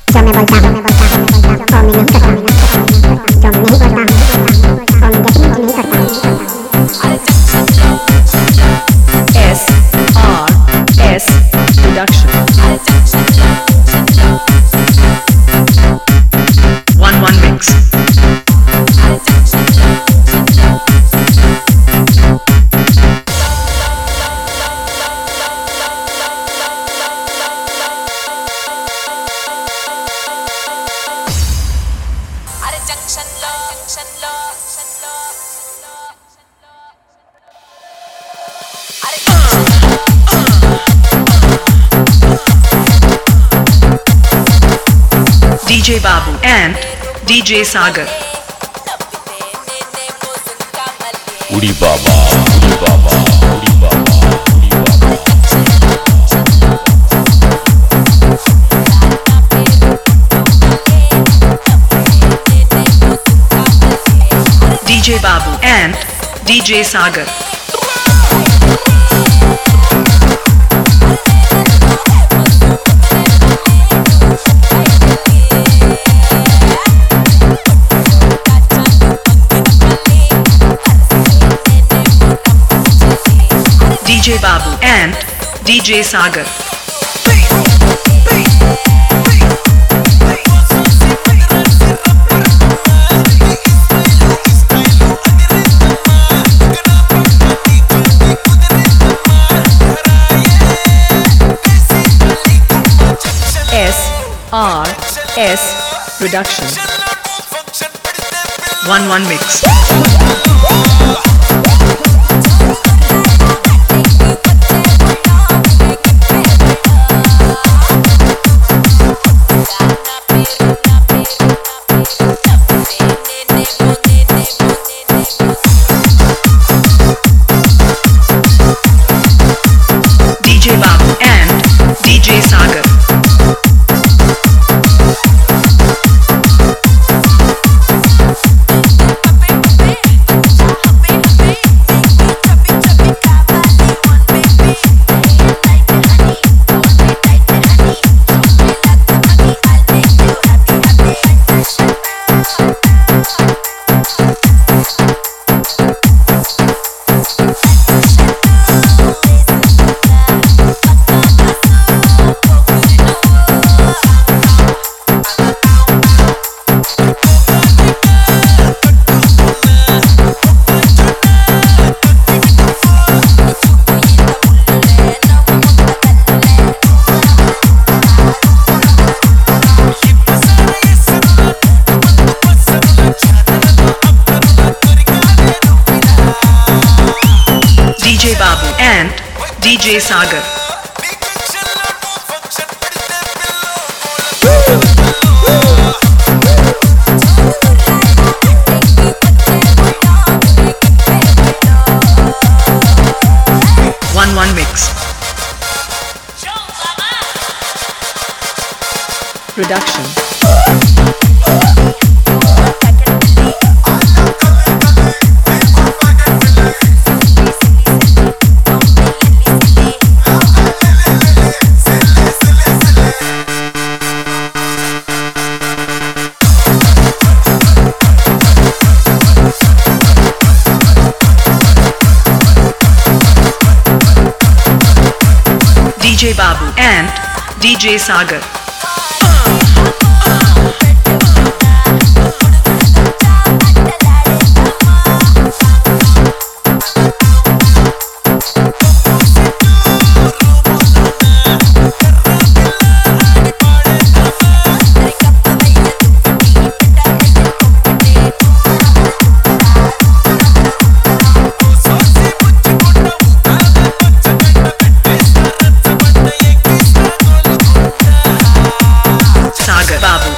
जो मैं बोलता हूँ वो मैं नहीं करता हूँ, जो मैं नहीं बोलता हूँ वो मैं डेफिनेटली नहीं करता हूँ। SRS Production 1-1 Mix DJ Babu and DJ Sagar. Udi Baba, Udi Baba, Udi Baba, Udi Baba. DJ Babu and DJ Sagar. DJ Babu and DJ Sagar. SRS Production 1-1 Mix DJ Babu and DJ Sagar. DJ Babu and DJ Sagar. One Mix Production. DJ Babu and DJ Sagar. Sagar Babu.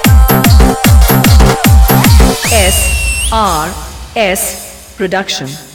SRS Production